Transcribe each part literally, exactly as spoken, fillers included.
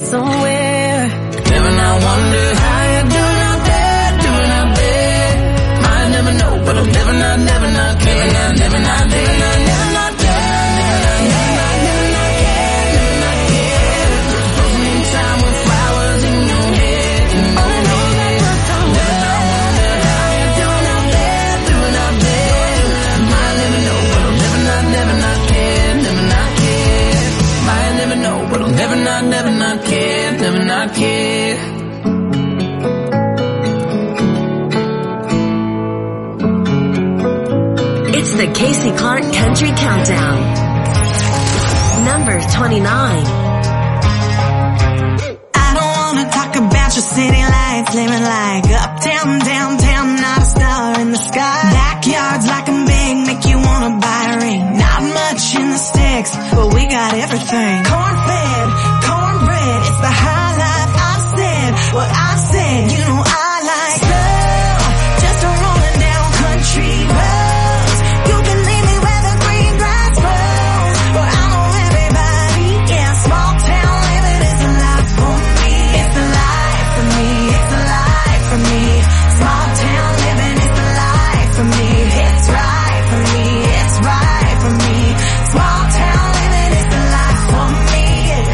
somewhere. Never not wonder how you're doing out there, doing out there. Might never know, but I'm never not, never not care. Never not, never not, never not, never not care. Never not, never not, never not care. Never not care. Just frozen in time with flowers in your head. And oh, no, that was somewhere. Never not wonder how you're doing out there, doing out there. Might never know, but I'm never not, never not care. Never not care. Might never know, but I'll never not, never not care. Never not care. It's the Casey Clark Country Countdown. Number twenty-nine. I don't wanna talk about your city lights, living like uptown, downtown, not a star in the sky. Backyards like a big, make you wanna buy a ring. Not much in the sticks, but we got everything. Corn-fed, cornbread, it's the high life. I've said what I said, you know I like slow, just a rolling down country roads. You can leave me where the green grass grows, where I know everybody. Yeah, small town living is the life for me. It's the life for me. It's the life for me. Small town living is the life for me. It's right for me. It's right for me. Small town living is the life for me.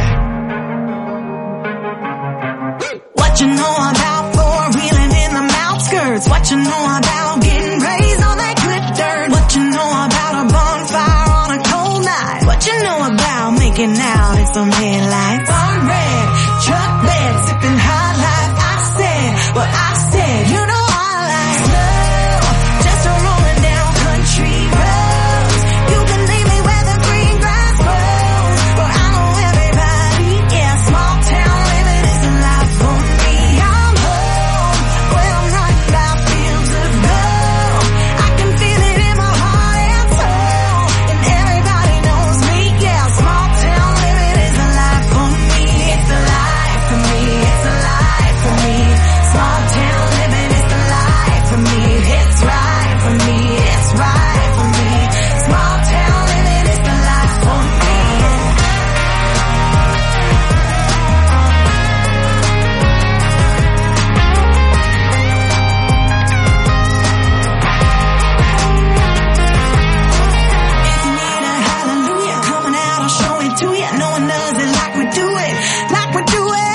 What you know about four-wheeling in the outskirts? What you know about getting raised on that good dirt? What you know about a bonfire on a cold night? What you know about making out in some headlights? Farm red, truck bed, sipping high life. I said what I said, you know I like slow, just a rolling down country roads. You can leave me where the green grass grows, where I know everybody. Yeah, small town living is the life for me. I'm home, where I'm riding by fields of gold. I can feel it in my heart and soul, and everybody knows me. Yeah, small town living is the life for me. It's the life for me. It's the life for me. Small town living is the life for me. It's right for me. It's right for me. Small town living is the life for me. If you need a hallelujah coming out, I'll show it to you. No one does it like we do it, like we do it.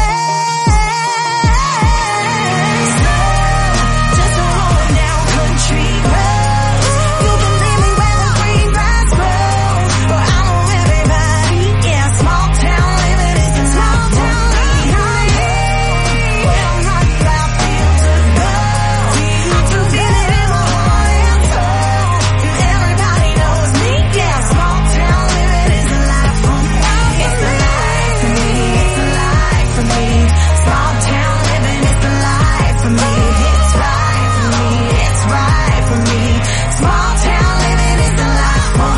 Slow, just a rolling down country roads. You can leave me where the green grass grows, where I know everybody. Yeah, small town living is the small town living. I'm home, where I'm riding by fields of gold. I can feel it in my heart and soul, and everybody knows me. Yeah, small town living is the life for me. It's the life for me. It's the life for me. Small town living is the life for me. It's right for me. It's right for me. Small town living is the life for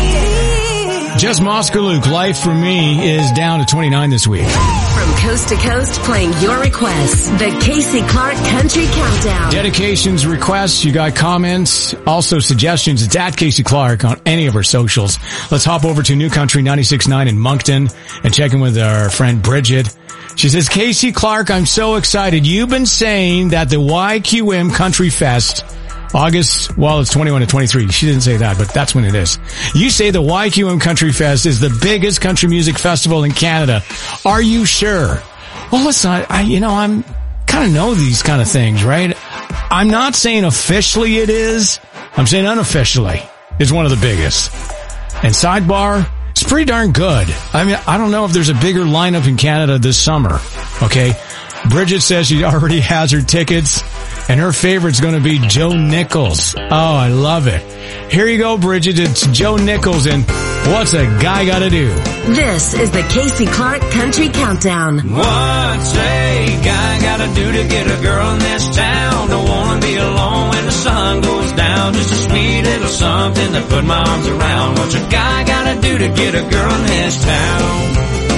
me. Jess Moskaluk, Life for Me, is down to twenty-nine this week. From coast to coast, playing your requests. The Casey Clark Country Countdown. Dedications, requests, you got comments, also suggestions. It's at Casey Clark on any of our socials. Let's hop over to New Country ninety-six point nine in Moncton and check in with our friend Bridget. She says, Casey Clark, I'm so excited. You've been saying that the Y Q M Country Fest, August, well, it's twenty-one to twenty-three. She didn't say that, but that's when it is. You say the Y Q M Country Fest is the biggest country music festival in Canada. Are you sure? Well, listen, I, I you know, I'm kind of know these kind of things, right? I'm not saying officially it is. I'm saying unofficially it's one of the biggest. And sidebar, it's pretty darn good. I mean, I don't know if there's a bigger lineup in Canada this summer. Okay. Bridget says she already has her tickets and her favorite's going to be Joe Nichols. Oh, I love it. Here you go, Bridget. It's Joe Nichols and What's a Guy Gotta Do? This is the Casey Clark Country Countdown. What's a guy gotta do to get a girl in this town? Don't wanna be alone when the sun goes down. Just a sweet little something to put my arms around. What's a guy gotta do to get a girl in this town?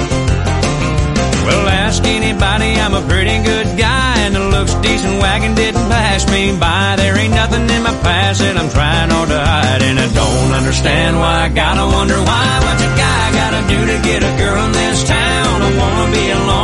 Well, ask anybody, I'm a pretty good guy, and the looks decent wagon didn't pass me by. There ain't nothing in my past that I'm trying hard to hide, and I don't understand why I gotta wonder why. What's a guy gotta do to get a girl in this town? I wanna be alone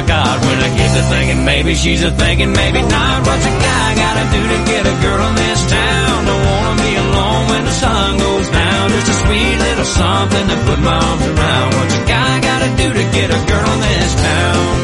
I got. When I get to thinking maybe she's a thinking, maybe not. What's a guy gotta do to get a girl in this town? Don't wanna be alone when the sun goes down. Just a sweet little something to put my arms around. What's a guy gotta do to get a girl in this town?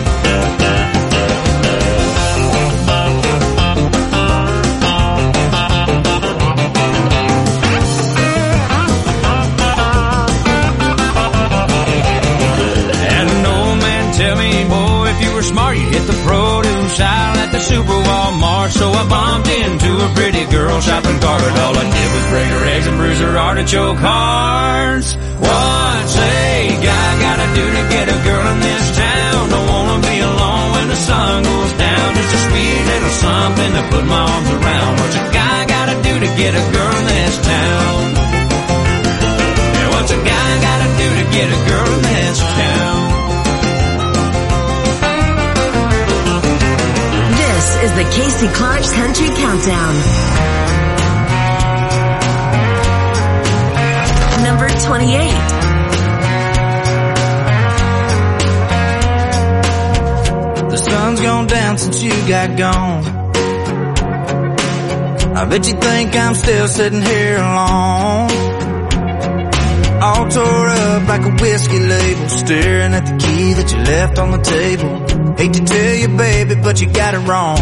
Smart, you hit the produce aisle at the Super Walmart. So I bumped into a pretty girl shopping cart. But all I did was break her eggs and bruise her artichoke hearts. What's a guy gotta do to get a girl in this town? Don't wanna be alone when the sun goes down. Just a sweet little something to put my arms around. What's a guy gotta do to get a girl in this town? Yeah, what's a guy gotta do to get a girl in this town? This is the Casey Clark's Country Countdown. Number twenty-eight. The sun's gone down since you got gone. I bet you think I'm still sitting here alone, all tore up like a whiskey label, staring at the key that you left on the table. Hate to tell you, baby, but you got it wrong.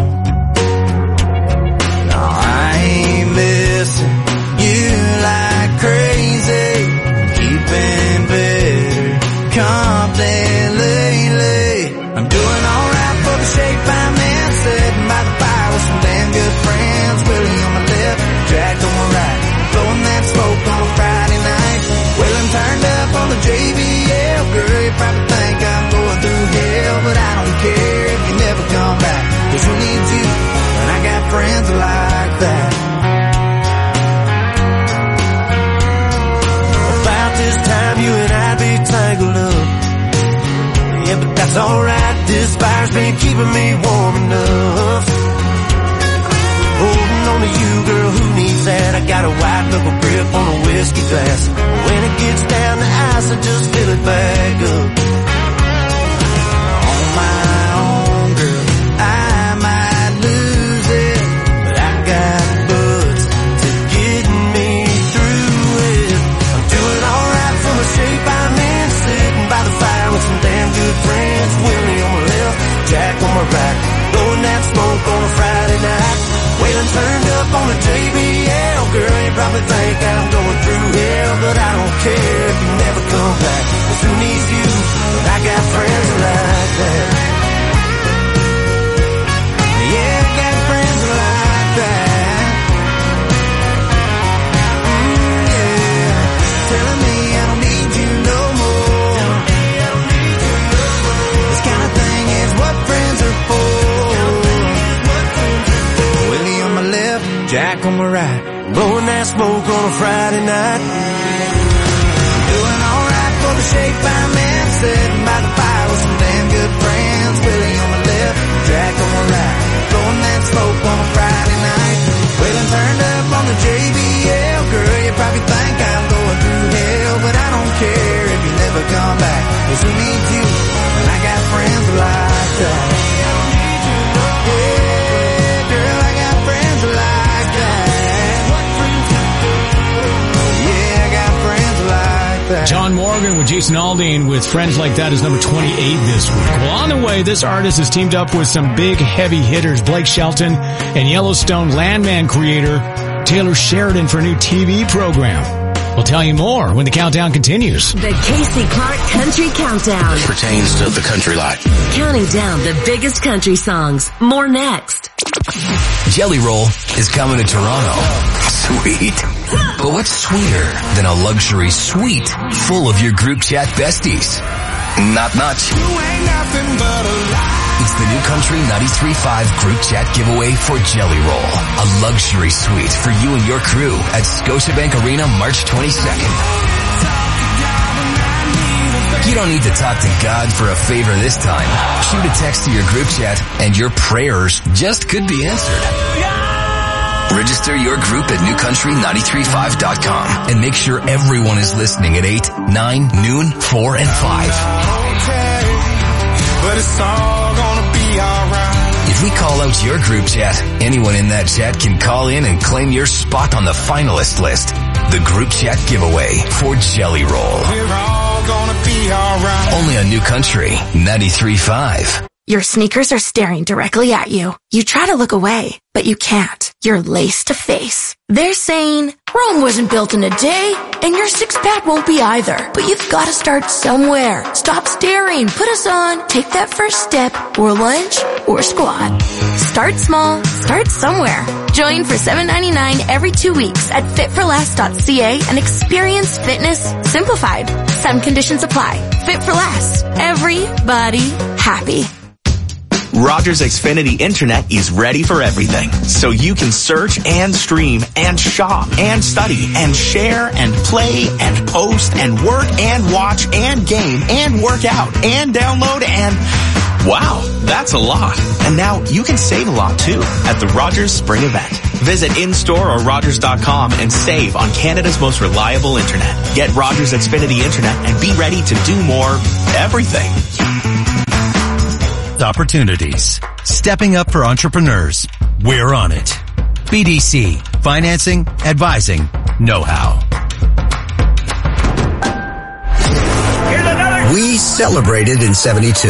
No, I ain't missing you like crazy. Keeping better company lately. I'm doing alright for the shape I'm in, sitting by the fire with some damn good friends. Willie on my left, Jack on my right, blowing that smoke on a Friday night. Wailing turned up on the J B L. Girl, you probably think I'm going through hell, but I don't care if you never come back. Cause who needs you when I got friends like that? About this time you and I'd be tangled up. Yeah, but that's alright, this fire's been keeping me warm enough. Holding on to you, girl, who needs that? I got a white knuckle grip on a whiskey glass. When it gets down to ice, I just fill it back up. On my own, girl, I might lose it, but I got buds to get me through it. I'm doing alright from the shape I'm in, sitting by the fire with some damn good friends. Willie on my left, Jack on my right, blowing that smoke on a Friday night. Wailing turned up on the J B L. Girl, you probably think I'm going through hell, but I don't care if you never come back. Cause who needs you when I got friends like that? Yeah, I got friends like that. Mm, yeah, telling me I don't need you no more. This kind of thing is what friends are for. Jack on my right, blowing that smoke on a Friday night. Doing alright for the shape I'm in, sitting by the fire with some damn good friends. Willie on my left, Jack on my right, blowing that smoke on a Friday night. Wailing turned up on the J B L. Girl, you probably think I'm going through hell, but I don't care if you never come back. Cause who needs you when I got friends like that? Yeah, girl, I got friends like John Morgan with Jason Aldean with Friends Like That is number twenty-eight this week. Well, on the way, this artist has teamed up with some big heavy hitters, Blake Shelton and Yellowstone Landman creator Taylor Sheridan for a new T V program. We'll tell you more when the countdown continues. The Casey Clark Country Countdown. Pertains to the country life. Counting down the biggest country songs. More next. Jelly Roll is coming to Toronto. Sweet. But what's sweeter than a luxury suite full of your group chat besties? Not much. You ain't nothing but a lie. It's the New Country ninety-three point five group chat giveaway for Jelly Roll. A luxury suite for you and your crew at Scotiabank Arena March twenty-second. You don't need to talk to God for a favor this time. Shoot a text to your group chat and your prayers just could be answered. Register your group at new country nine three five dot com and make sure everyone is listening at eight, nine, noon, four, and five. but it's all gonna be alright. If we call out your group chat, anyone in that chat can call in and claim your spot on the finalist list. The group chat giveaway for Jelly Roll. We're all gonna be alright. Only on New Country ninety-three point five. Your sneakers are staring directly at you. You try to look away, but you can't. You're lace to face. They're saying, Rome wasn't built in a day, and your six-pack won't be either. But you've got to start somewhere. Stop staring. Put us on. Take that first step, or lunge, or squat. Start small. Start somewhere. Join for seven ninety-nine every two weeks at fit for less dot c a and experience fitness simplified. Some conditions apply. Fit for Less. Everybody happy. Rogers Xfinity Internet is ready for everything, so you can search and stream and shop and study and share and play and post and work and watch and game and work out and download and... Wow, that's a lot. And now you can save a lot too at the Rogers Spring Event. Visit in-store or rogers dot com and save on Canada's most reliable internet. Get Rogers Xfinity Internet and be ready to do more everything. Opportunities. Stepping up for entrepreneurs. We're on it. B D C. Financing, advising, know-how. We celebrated in seventy-two.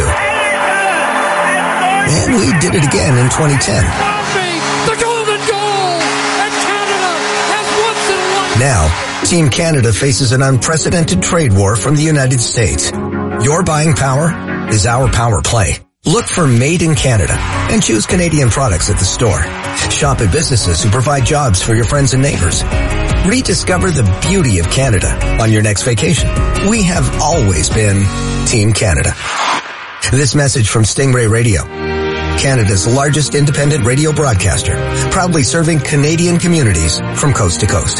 And we did it again in twenty ten. The golden goal! And Canada has once in a life. Now, Team Canada faces an unprecedented trade war from the United States. Your buying power is our power play. Look for Made in Canada and choose Canadian products at the store. Shop at businesses who provide jobs for your friends and neighbors. Rediscover the beauty of Canada on your next vacation. We have always been Team Canada. This message from Stingray Radio, Canada's largest independent radio broadcaster, proudly serving Canadian communities from coast to coast.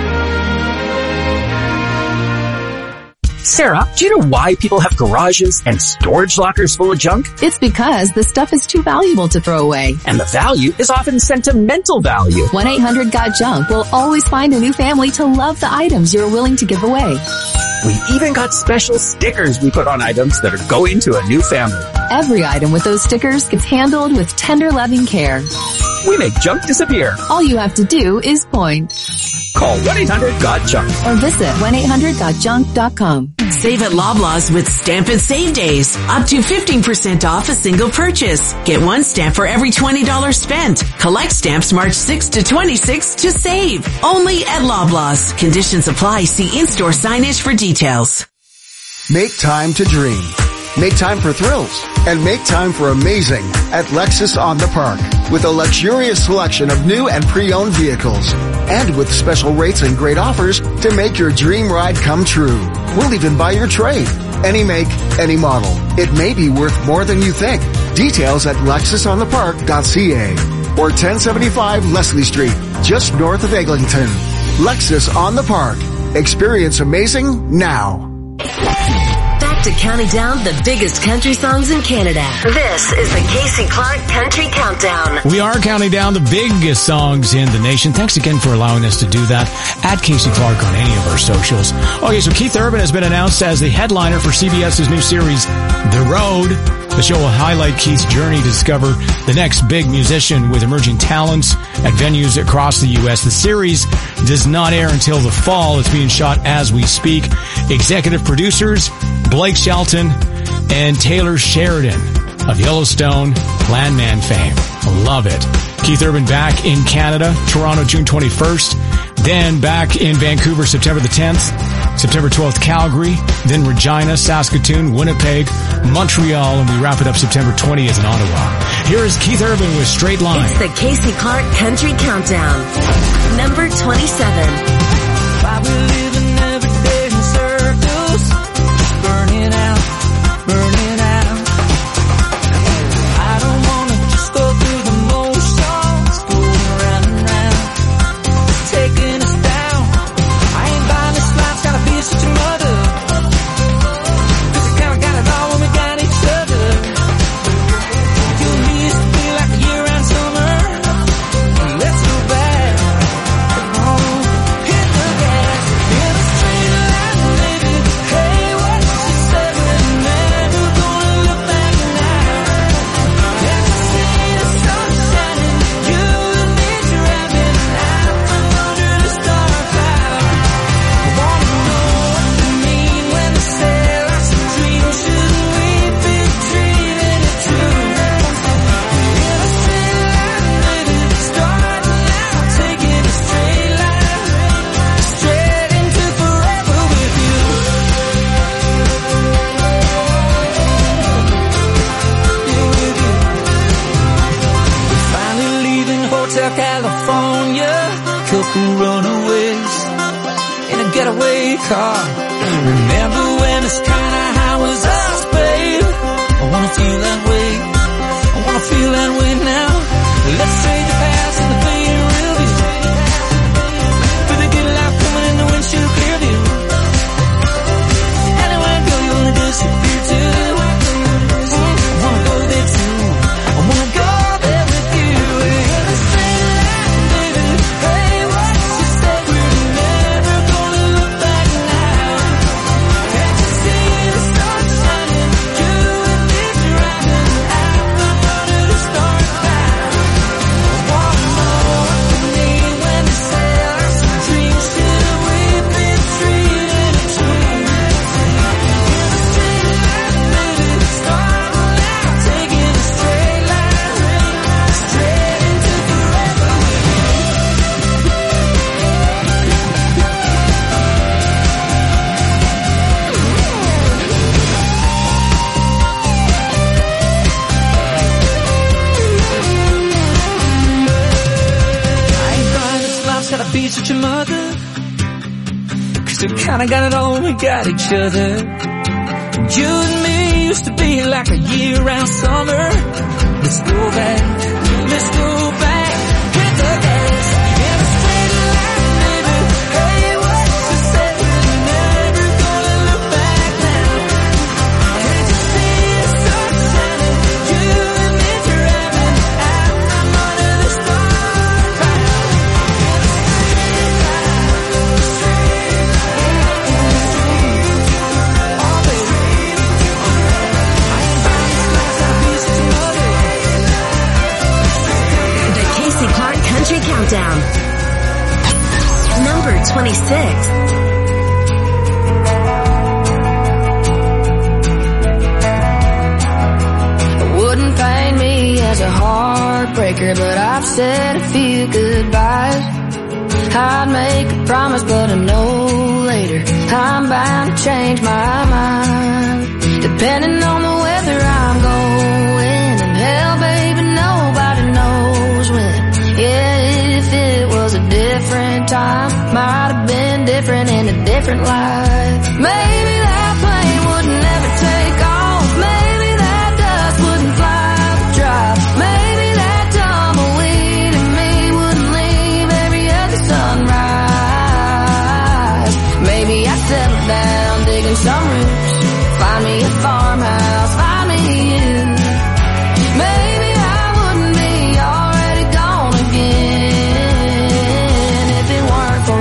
Sarah, do you know why people have garages and storage lockers full of junk? It's because the stuff is too valuable to throw away. And the value is often sentimental value. one eight hundred got junk will always find a new family to love the items you're willing to give away. We even got special stickers we put on items that are going to a new family. Every item with those stickers gets handled with tender, loving care. We make junk disappear. All you have to do is point. Call one eight hundred got junk or visit one eight hundred got junk dot com. Save at Loblaws with Stamp and Save Days. Up to fifteen percent off a single purchase. Get one stamp for every twenty dollars spent. Collect stamps March sixth to twenty-sixth to save. Only at Loblaws. Conditions apply. See in-store signage for details. Make time to dream. Make time for thrills. And make time for amazing at Lexus on the Park. With a luxurious selection of new and pre-owned vehicles. And with special rates and great offers to make your dream ride come true. We'll even buy your trade. Any make, any model. It may be worth more than you think. Details at lexus on the park dot c a or ten seventy-five Leslie Street, just north of Eglinton. Lexus on the Park. Experience amazing now. Back to counting down the biggest country songs in Canada. This is the Casey Clark Country Countdown. We are counting down the biggest songs in the nation. Thanks again for allowing us to do that at Casey Clark on any of our socials. Okay, so Keith Urban has been announced as the headliner for CBS's new series, The Road. The show will highlight Keith's journey to discover the next big musician with emerging talents at venues across the U S. The series does not air until the fall. It's being shot as we speak. Executive producers, Blake Shelton and Taylor Sheridan of Yellowstone Landman fame. Love it. Keith Urban back in Canada, Toronto June twenty-first, then back in Vancouver September the tenth, September twelfth Calgary, then Regina, Saskatoon, Winnipeg, Montreal, and we wrap it up September twentieth in Ottawa. Here is Keith Urban with Straight Line. It's the Casey Clark Country Countdown. Number twenty-seven. Why we living every day in circles, burning out, burning out. I don't wanna just go through the motions, going round and round, taking us down. I ain't buying this life's gotta be such a mother, 'cause we kinda got it all when we got each other. You and me used to be like a year-round summer. Let's go back, come on, hit the gas. Hotel California, couple runaways in a getaway car. Remember when it's kinda how was us, babe? I wanna feel that way, I wanna feel that way now. Let's trade the past and the fading real view for the good life coming in the windshield clear view. Anywhere I go, you wanna disappear too. I wanna go there too, I wanna go there with you. Let's say that, baby, hey, what you said, we're never gonna look back now. Can't you see the sun shining, you and me driving out from under the stars now. I wanna know what you mean when you say our dreams should we've been treated a dream. Taking a straight line, straight into forever. I ain't crying, this life's gotta be such a mother, 'cause we kinda got it all, we got each other. You and me used to be like a year-round summer. Let's go back, let's go back, hit the gas, in a straight line, baby. Hey, what you said, we're never gonna look back now. Can't you see the sun shining, you and me driving out from under the stars now. The Casey Clark Country Countdown. Number twenty-six. Wouldn't paint me as a heartbreaker, but I've said a few goodbyes. I'd make a promise, but I know later I'm bound to change my mind. Depending on the weather I'm going, and hell, baby, nobody knows when. Yeah, if it was a different time, might have been different in a different life. Maybe that plane wouldn't ever take off. Maybe that dust wouldn't fly the drive. Maybe that tumbleweed in me wouldn't leave every other sunrise. Maybe I'd settle down digging some roots, find me a farmhouse, find me you. Maybe I wouldn't be already gone again if it weren't for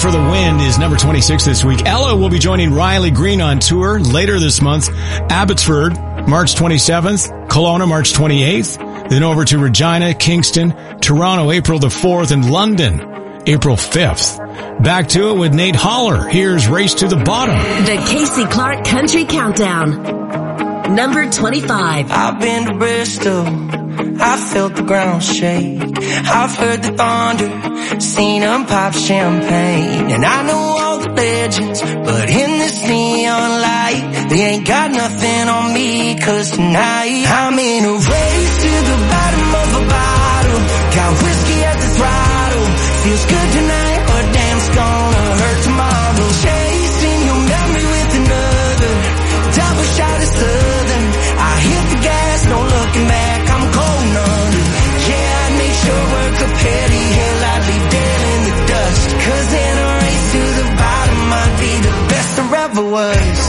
for the Wind is number twenty-six this week. Ella will be joining Riley Green on tour later this month. Abbotsford, March twenty-seventh. Kelowna, March twenty-eighth. Then over to Regina, Kingston, Toronto, April the fourth, and London, April fifth. Back to it with Nate Holler. Here's Race to the Bottom. The Casey Clark Country Countdown. Number twenty-five. I've been to Bristol. I felt the ground shake. I've heard the thunder, seen them pop champagne. And I know all the legends, but in this neon light, they ain't got nothing on me, cause tonight I'm in a race to the bottom of a bottle. Got whiskey at the throttle. Feels good tonight, but damn, it's gonna hurt tomorrow. Chasing your memory with another double shot of Southern. I hit the gas, no looking back, I'm cold under. Yeah, I'd make sure work a petty hill, I'd leave dead in the dust. Cause in a race to the bottom, I'd be the best there ever was.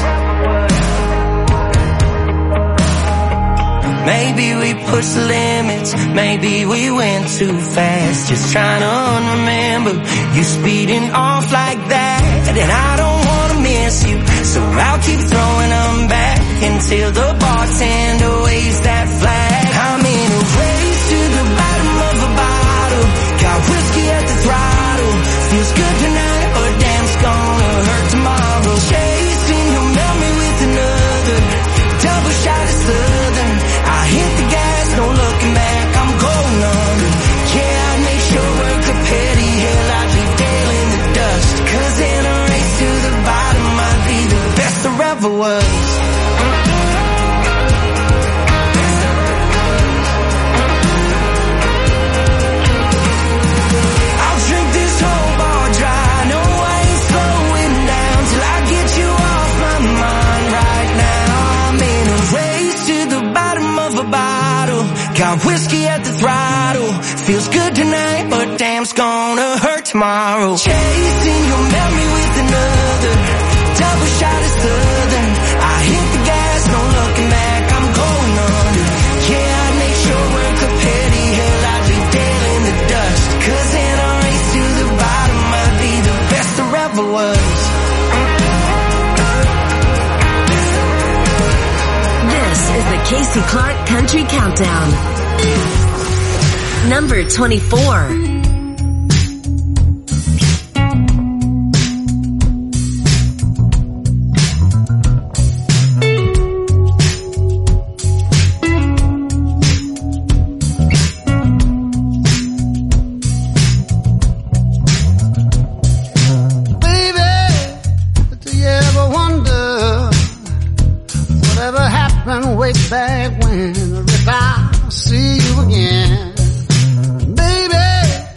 Maybe we pushed the limits, maybe we went too fast. Just trying to unremember you speeding off like that. And I don't wanna miss you, so I'll keep throwing them back until the bartender waves that flag. I'm in a race to the bottom of a bottle. Got whiskey at the throttle. Feels good tonight, but damn, it's gonna hurt tomorrow. Chasing your memory with another double shot of Southern. I hit the gas, no looking back, I'm going under. Yeah, I'd make sure work a petty hill, I'd leave Dale in the dust. Cause in a race to the bottom, I'd be the best there ever was. I'll drink this whole bar dry, no, I ain't slowing down till I get you off my mind right now. I'm in a race to the bottom of a bottle. Got whiskey at the throttle. Feels good tonight, but damn, it's gonna hurt tomorrow. Chasing your memory with another double shot of Southern. I hit the gas, no looking back, I'm going under. Yeah, I'd make sure work a petty hill, I'd leave Dale in the dust. Cause in a race to the bottom, I'd be the best there ever was. This is the Casey Clark Country Countdown. Number twenty-four. Way back when, if I see you again, baby,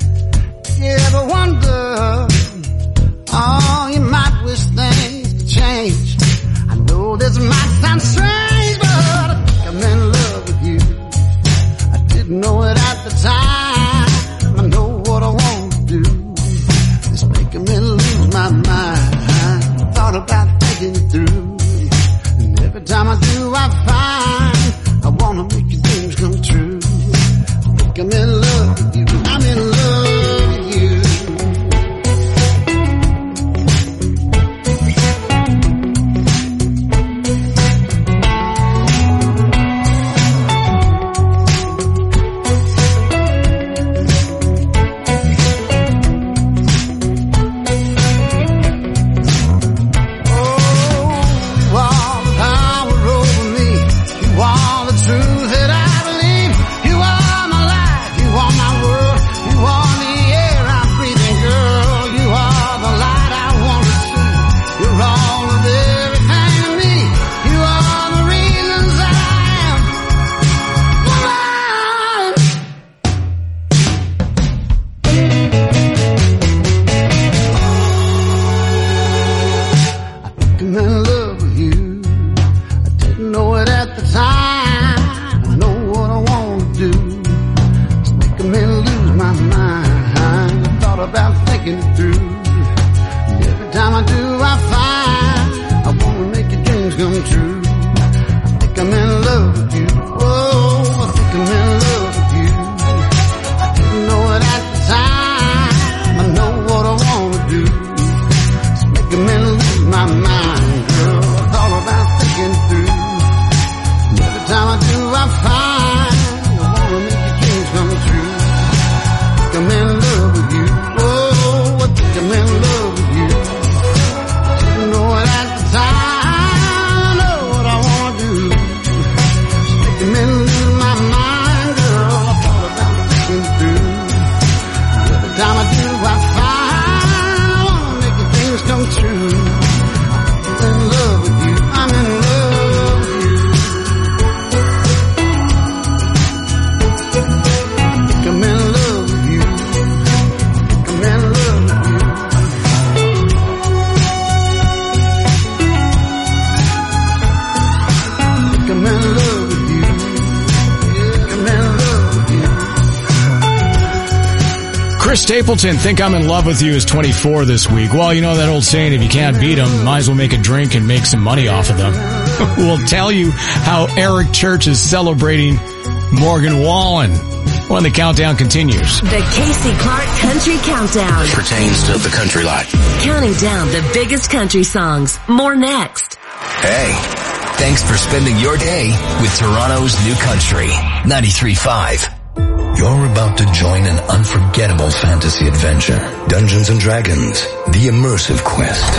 Chris Stapleton, Think I'm in Love with You, is twenty-four this week. Well, you know that old saying, if you can't beat them, might as well make a drink and make some money off of them. We'll tell you how Eric Church is celebrating Morgan Wallen when the countdown continues. The Casey Clark Country Countdown. Pertains to the country life. Counting down the biggest country songs. More next. Hey, thanks for spending your day with Toronto's New Country, ninety-three point five. You're about to join an unforgettable fantasy adventure. Dungeons and Dragons, the immersive quest.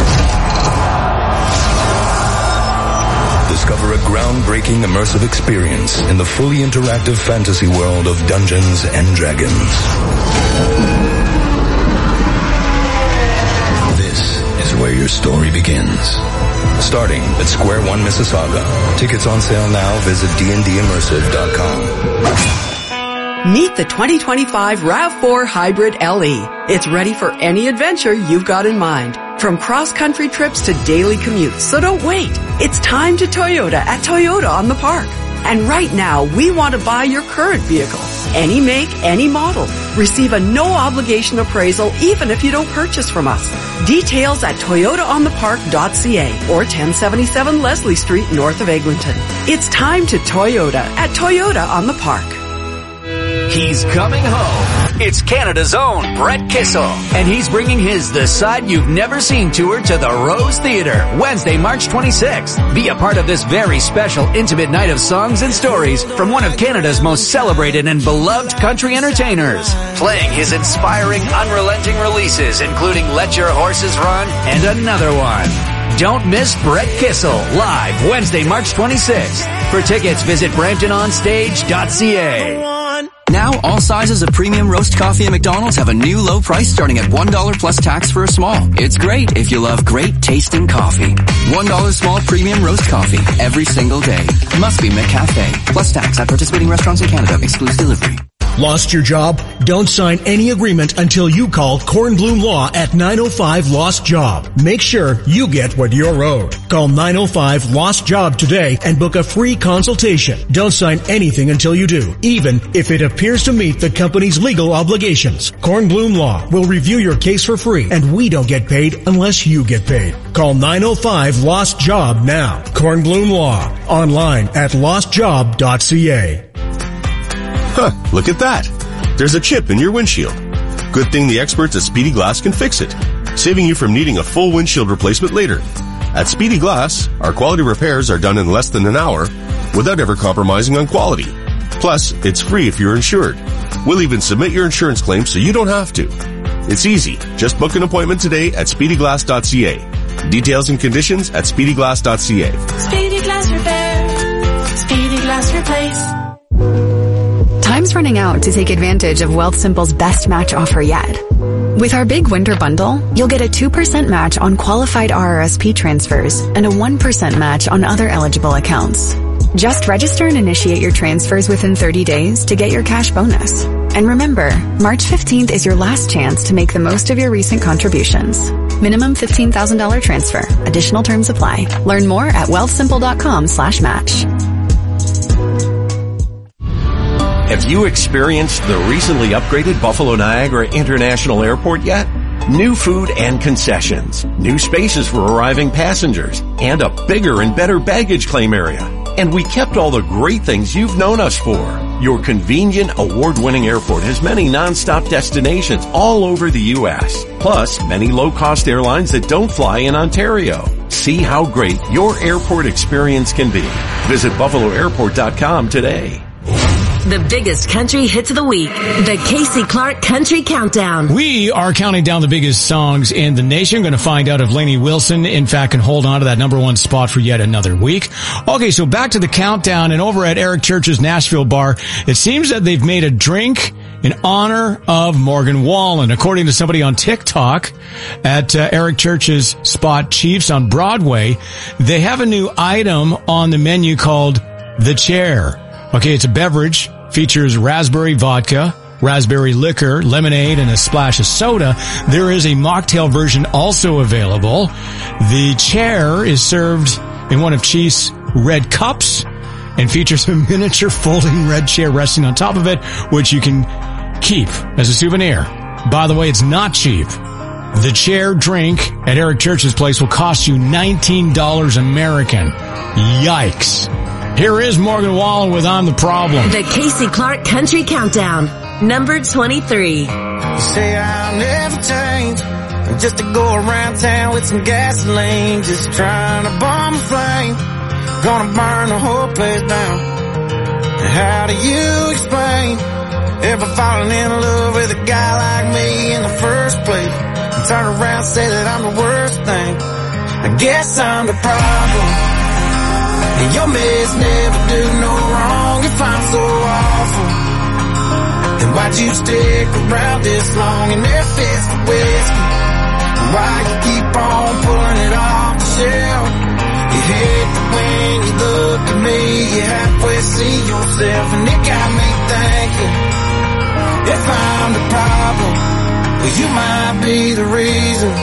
Discover a groundbreaking immersive experience in the fully interactive fantasy world of Dungeons and Dragons. This is where your story begins. Starting at Square One Mississauga. Tickets on sale now. Visit d n d immersive dot com. Meet the twenty twenty-five RAV four Hybrid L E. It's ready for any adventure you've got in mind. From cross-country trips to daily commutes, so don't wait. It's time to Toyota at Toyota on the Park. And right now, we want to buy your current vehicle. Any make, any model. Receive a no-obligation appraisal even if you don't purchase from us. Details at toyota on the park dot c a or ten seventy-seven Leslie Street north of Eglinton. It's time to Toyota at Toyota on the Park. He's coming home. It's Canada's own Brett Kissel, and he's bringing his The Side You've Never Seen tour to the Rose Theatre, Wednesday, March twenty-sixth. Be a part of this very special, intimate night of songs and stories from one of Canada's most celebrated and beloved country entertainers, playing his inspiring, unrelenting releases, including Let Your Horses Run and another one. Don't miss Brett Kissel live Wednesday, March twenty-sixth. For tickets, visit brampton on stage dot c a. Now, all sizes of premium roast coffee at McDonald's have a new low price starting at one dollar plus tax for a small. It's great if you love great tasting coffee. one dollar small premium roast coffee every single day. Must be McCafe. Plus tax at participating restaurants in Canada. Excludes delivery. Lost your job? Don't sign any agreement until you call Kornblum Law at nine oh five Lost Job. Make sure you get what you're owed. Call nine oh five Lost Job today and book a free consultation. Don't sign anything until you do, even if it appears to meet the company's legal obligations. Kornblum Law will review your case for free, and we don't get paid unless you get paid. Call nine oh five Lost Job now. Kornblum Law. Online at lost job dot c a. Huh, look at that. There's a chip in your windshield. Good thing the experts at Speedy Glass can fix it, saving you from needing a full windshield replacement later. At Speedy Glass, our quality repairs are done in less than an hour without ever compromising on quality. Plus, it's free if you're insured. We'll even submit your insurance claim so you don't have to. It's easy. Just book an appointment today at speedy glass dot c a. Details and conditions at speedy glass dot c a. Speedy Glass Repair. Speedy Glass Replace. Time's running out to take advantage of Wealthsimple's best match offer yet. With our big winter bundle, you'll get a two percent match on qualified R R S P transfers and a one percent match on other eligible accounts. Just register and initiate your transfers within thirty days to get your cash bonus. And remember, March fifteenth is your last chance to make the most of your recent contributions. Minimum fifteen thousand dollars transfer. Additional terms apply. Learn more at wealthsimple.com slash match. Have you experienced the recently upgraded Buffalo Niagara International Airport yet? New food and concessions, new spaces for arriving passengers, and a bigger and better baggage claim area. And we kept all the great things you've known us for. Your convenient, award-winning airport has many non-stop destinations all over the U S, plus many low-cost airlines that don't fly in Ontario. See how great your airport experience can be. Visit buffalo airport dot com today. The biggest country hits of the week. The Casey Clark Country Countdown. We are counting down the biggest songs in the nation. Going to find out if Lainey Wilson, in fact, can hold on to that number one spot for yet another week. Okay, so back to the countdown, and over at Eric Church's Nashville bar, it seems that they've made a drink in honor of Morgan Wallen. According to somebody on TikTok at uh, Eric Church's spot Chiefs on Broadway, they have a new item on the menu called The Chair. Okay, it's a beverage, features raspberry vodka, raspberry liquor, lemonade, and a splash of soda. There is a mocktail version also available. The Chair is served in one of Chief's red cups and features a miniature folding red chair resting on top of it, which you can keep as a souvenir. By the way, it's not cheap. The chair drink at Eric Church's place will cost you nineteen dollars American. Yikes. Here is Morgan Wallen with I'm the Problem. The Casey Clark Country Countdown, number twenty-three. You say I'll never change, just to go around town with some gasoline, just trying to burn a flame, gonna burn the whole place down. How do you explain ever falling in love with a guy like me in the first place? And turn around and say that I'm the worst thing. I guess I'm the problem. And your mess never do no wrong if I'm so awful. Then why'd you stick around this long and if it's the whiskey? Why you keep on pulling it off the shelf? You hate that when you look at me, you halfway see yourself, and it got me thinking, if I'm the problem, well, you might be the reason.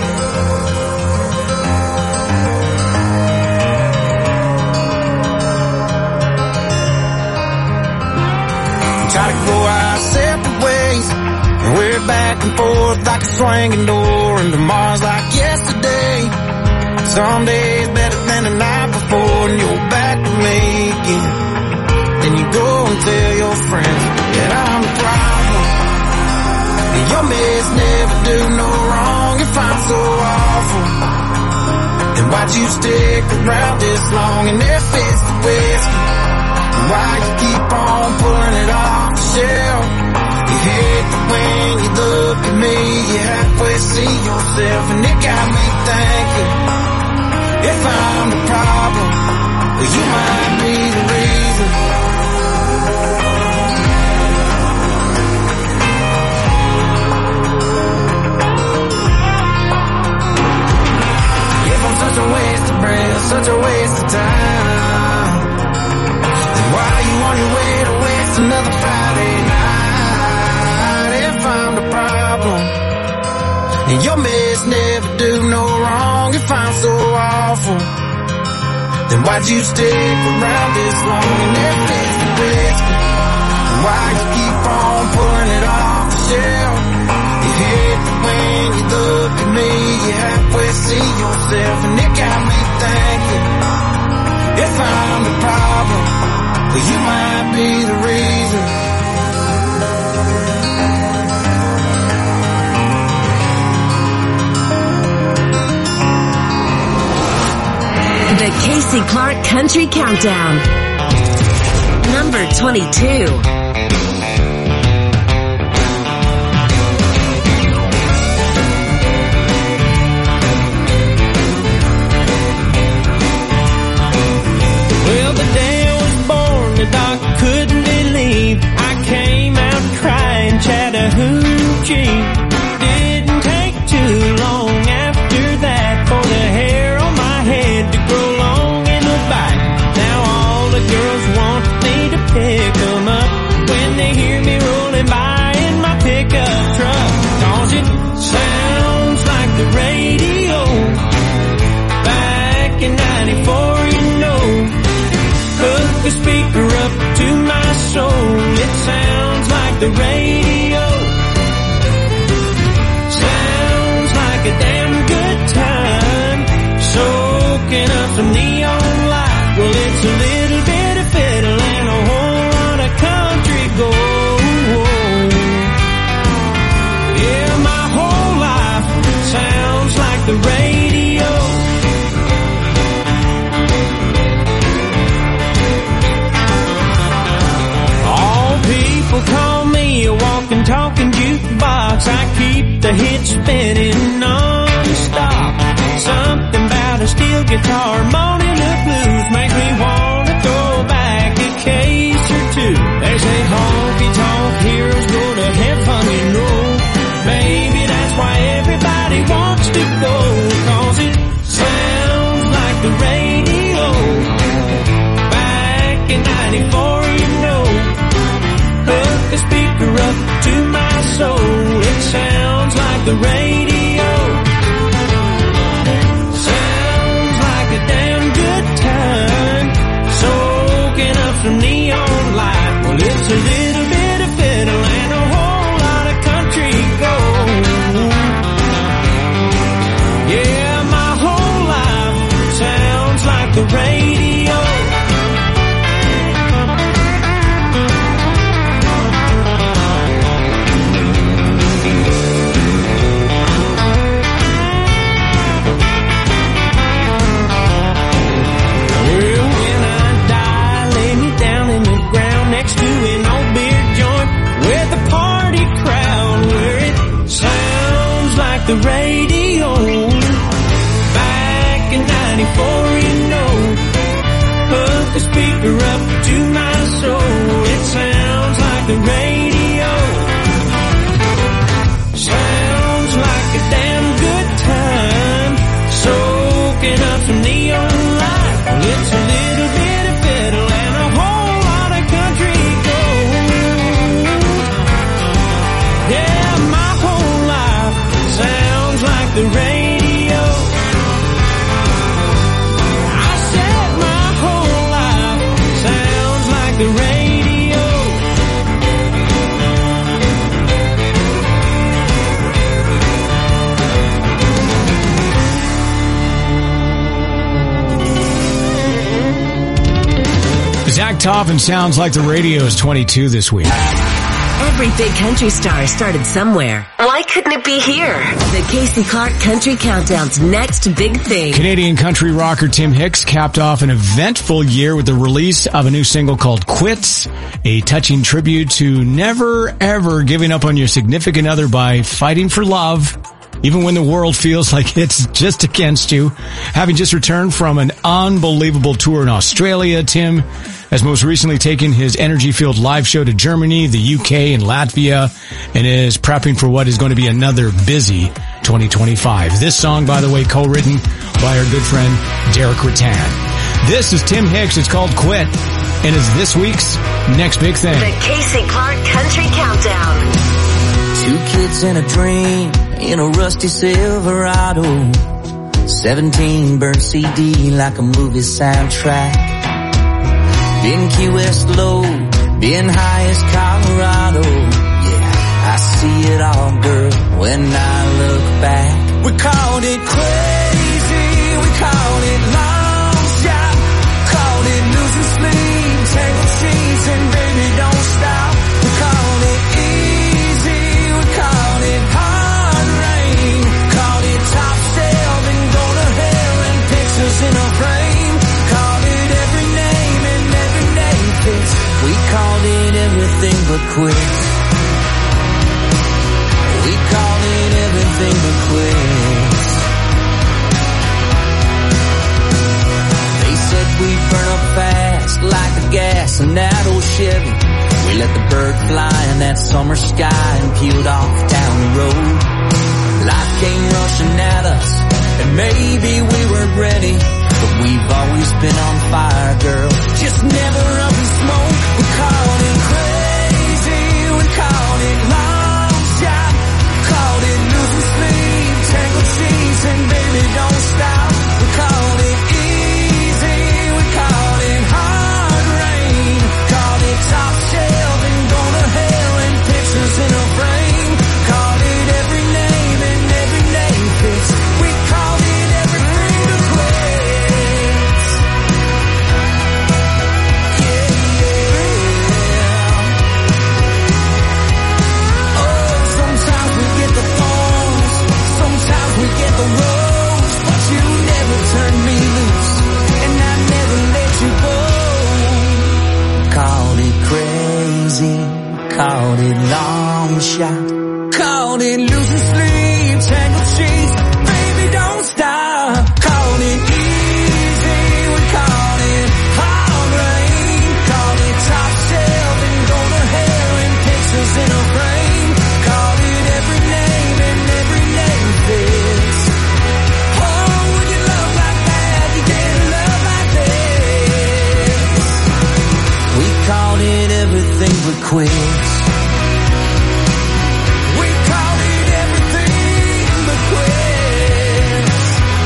Try to go our separate ways, and we're back and forth like a swinging door, and tomorrow's like yesterday. Some days better than the night before, and you're back with me again. Then you go and tell your friends that I'm the problem. And your mess never do no wrong if I'm so awful. Then why'd you stick around this long? And if it's the whiskey, why you keep on pulling it off the shelf? You hate that when you look at me, you halfway see yourself, and it got me thinking, if I'm the problem, well, you might be the reason. If I'm such a waste of breath, such a waste of time, then why are you on your way to waste another Friday night? If I'm the problem, and your mess never do no wrong if I'm so awful, then why'd you stick around this long? And if it's the whiskey, why you keep on pulling it off the shelf? You hate that when you look at me, you halfway see yourself, and it got me thinking, if I'm the problem, well, you might be the reason. The Casey Clark Country Countdown, number twenty-two. Well, the day I was born, the doctor couldn't believe I came out crying Chattahoochee. Didn't take too long after that for the hair on my head to grow long in the back. Now all the girls want me to pick them up when they hear me rolling by in my pickup truck. Cause it sounds like the radio back in ninety-four, you know. Hook the speaker up to my soul, it sounds like the radio. Sounds like a damn good time, soaking up some neon light. Well, it's a little bit of fiddle and a whole lot of country gold. Yeah, my whole life sounds like the radio. People call me a walking, talking jukebox. I keep the hits spinning non-stop. Something about a steel guitar, moaning the blues, makes me wanna throw back a case or two. They say honky-tonk heroes go to heaven, you know. Maybe that's why everybody wants to go, cause it sounds like the radio back in ninety-four, you know. Hook the speaker up to my soul, it sounds like the radio. Sounds like a damn good time, soaking up some neon light. Well, it's a little bit of fiddle and a whole lot of country gold. the radio. Back in ninety-four, you know, hook the speaker up to my soul. It sounds like the radio. Sounds like a damn good time. Soaking up some neon light. It's a little bit of fiddle and a whole lot of country gold. Yeah, my whole life sounds like the radio. I said my whole life sounds like the radio. Zach Toffin sounds like the radio is twenty-two this week. Every big country star started somewhere. Why couldn't it be here? The Casey Clark Country Countdown's next big thing. Canadian country rocker Tim Hicks capped off an eventful year with the release of a new single called Quits, a touching tribute to never ever giving up on your significant other by fighting for love, even when the world feels like it's just against you. Having just returned from an unbelievable tour in Australia, Tim has most recently taken his energy-filled live show to Germany, the U K, and Latvia, and is prepping for what is going to be another busy twenty twenty-five. This song, by the way, co-written by our good friend Derek Rattan. This is Tim Hicks. It's called Quit, and is this week's next big thing. The Casey Clark Country Countdown. Two kids and a dream in a rusty Silverado. Seventeen burnt C D like a movie soundtrack. Been Key West low, been high as Colorado. Yeah, I see it all, girl, when I look back. We called it crazy, we called it long shot, called it losing sleep, tangled sheets, and baby don't stop. We called it easy, we called it hard rain, called it top shelf and go to hell and pictures in a frame. Called it every name and every name fits. We called it everything but quits. We called it everything but quits. They said we'd burn up fast like the gas in that old Chevy. We let the bird fly in that summer sky and peeled off down the road. Life came rushing at us, and maybe we weren't ready, but we've always been on fire, girl, just never up in smoke. We called it crazy, we called it long shot, called it losing sleep, tangled sheets, and baby don't stop. We called it easy, we called it hard rain, called it top shelf and go to hell and pictures in a frame. Called it every name and every name fits. We called it everything but quits. Yeah, yeah. Oh, sometimes we get the thorns, sometimes we get the rose, but you never turned me loose, and I never let you go. Called it crazy, called it long shot, called it losing sleep, tangled sheets, baby don't stop. Called it easy, we called it hard rain, called it top shelf and go to hell and pictures in a frame. Called it every name and every name fits. Oh, when you love like that, you can't love like this. We called it everything but quits. We called it everything but quits.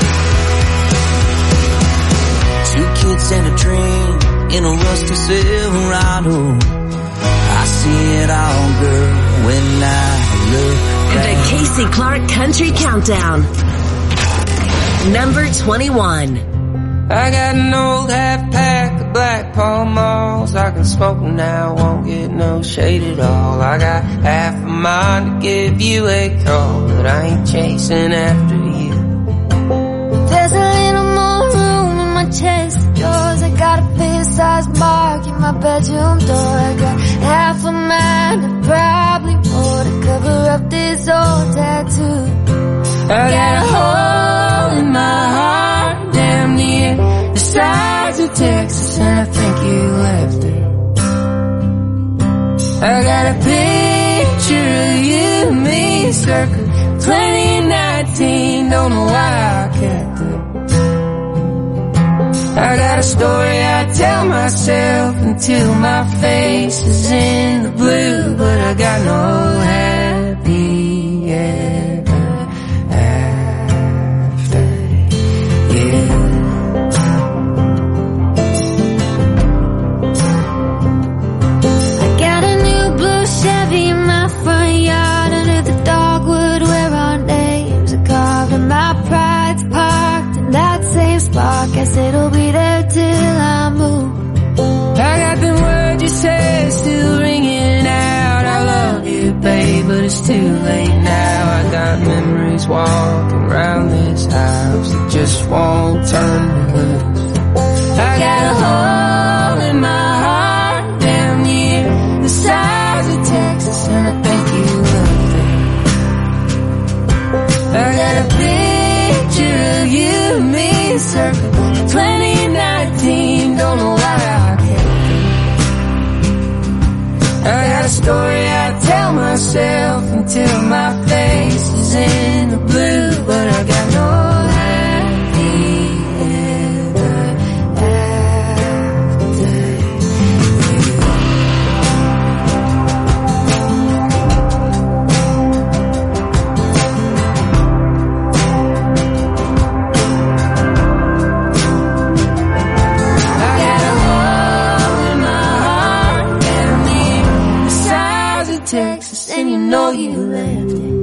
Two kids and a dream in a rusty Silverado. I see it all, girl, when I look back. The Casey Clark Country Countdown. Number twenty-one. I got an old half pack of Black Pall Malls. I can smoke them now, won't get no shade at all. I got half a mind to give you a call, but I ain't chasing after you. There's a little more room in my chest of drawers. I got a big-size mark in my bedroom door. I got half a mind and probably more to cover up this old tattoo. I got a hole in my heart, damn near the size of Texas, and I think you left it. I got a picture of you and me, circa twenty nineteen, don't know why I kept it. I got a story I tell myself until my face is in the blue, but I got no happy ever after you. I got a new blue Chevy in my front yard, under the dogwood where our names are carved, and my pride's parked in that same spot. Guess it'll be there till I move. I got them words you say still ringing out. I love you, babe, but it's too late now. I got memories walking around this house that just won't turn me loose. I got a hole in my heart, damn near the size of Texas, and I think you love it. I got a picture of you and me, circa twenty nineteen, don't know why I kept it. I got a story I tell myself until my face is in the blue, but I got no happy ever after you. I got a hole in my heart, damn near the size of Texas, and you know you left it.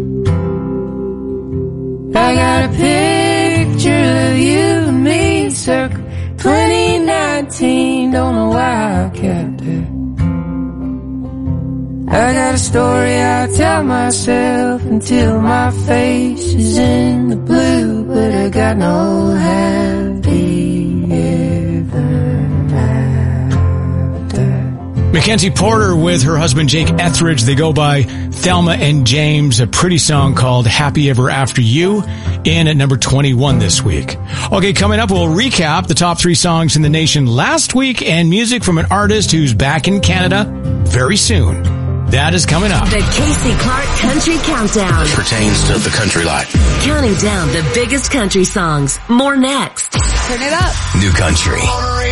I got a picture of you and me, circa twenty nineteen, don't know why I kept it. I got a story I tell myself until my face is in the blue, but I got no happy ever after. Mackenzie Porter with her husband Jake Etheridge. They go by Thelma and James, a pretty song called Happy Ever After You, in at number twenty-one this week. Okay, coming up, we'll recap the top three songs in the nation last week and music from an artist who's back in Canada very soon. That is coming up. The Casey Clark Country Countdown. Pertains to the country life. Counting down the biggest country songs. More next. Turn it up. New Country.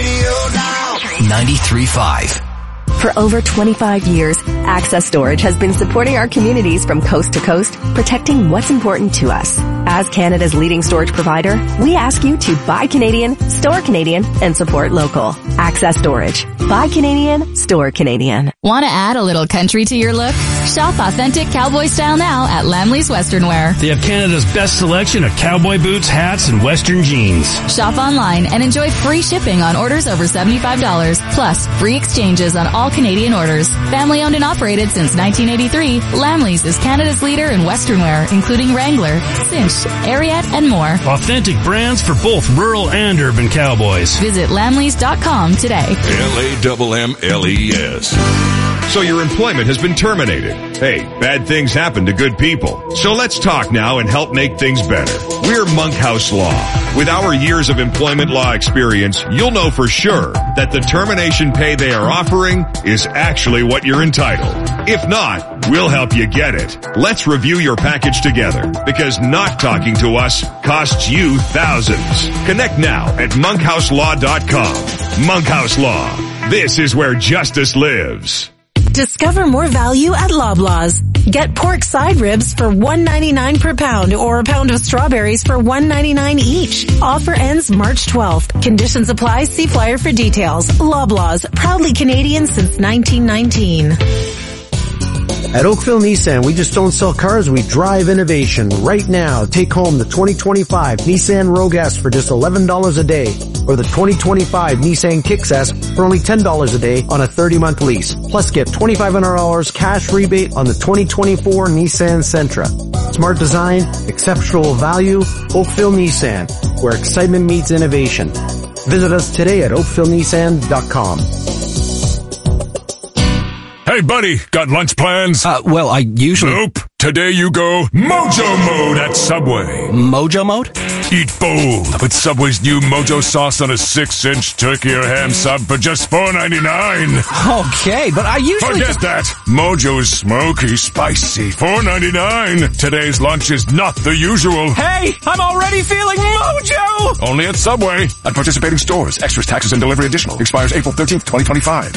ninety-three point five. For over twenty-five years, Access Storage has been supporting our communities from coast to coast, protecting what's important to us. As Canada's leading storage provider, we ask you to buy Canadian, store Canadian, and support local. Access Storage. Buy Canadian, store Canadian. Want to add a little country to your look? Shop authentic cowboy style now at Lamley's Western Wear. They have Canada's best selection of cowboy boots, hats, and Western jeans. Shop online and enjoy free shipping on orders over seventy-five dollars, plus free exchanges on all Canadian orders. Family owned and operated since nineteen eighty-three, Lamley's is Canada's leader in Western wear, including Wrangler, Cinch, Ariat, and more. Authentic brands for both rural and urban cowboys. Visit lamleys dot com today. L A M M L E S. So your employment has been terminated. Hey, bad things happen to good people. So let's talk now and help make things better. We're Monkhouse Law. With our years of employment law experience, you'll know for sure that the termination pay they are offering is actually what you're entitled. If not, we'll help you get it. Let's review your package together, because not talking to us costs you thousands. Connect now at monkhouse law dot com. Monkhouse Law. This is where justice lives. Discover more value at Loblaws. Get pork side ribs for one ninety-nine per pound or a pound of strawberries for one ninety-nine each. Offer ends March twelfth. Conditions apply. See flyer for details. Loblaws, proudly Canadian since nineteen nineteen. At Oakville Nissan, we just don't sell cars, we drive innovation. Right now, take home the twenty twenty-five Nissan Rogue S for just eleven dollars a day, or the twenty twenty-five Nissan Kicks S for only ten dollars a day on a thirty-month lease. Plus, get twenty-five hundred dollars cash rebate on the twenty twenty-four Nissan Sentra. Smart design, exceptional value, Oakville Nissan, where excitement meets innovation. Visit us today at oakville nissan dot com. Hey, buddy, got lunch plans? Uh, well, I usually... Nope. Today you go Mojo Mode at Subway. Mojo Mode? Eat bold with Subway's new Mojo sauce on a six-inch turkey or ham sub for just four ninety-nine. Okay, but I usually Forget just... that. Mojo's smoky, spicy, four ninety-nine. Today's lunch is not the usual. Hey, I'm already feeling Mojo! Only at Subway. At participating stores. Extras, taxes, and delivery additional. Expires April thirteenth, twenty twenty-five.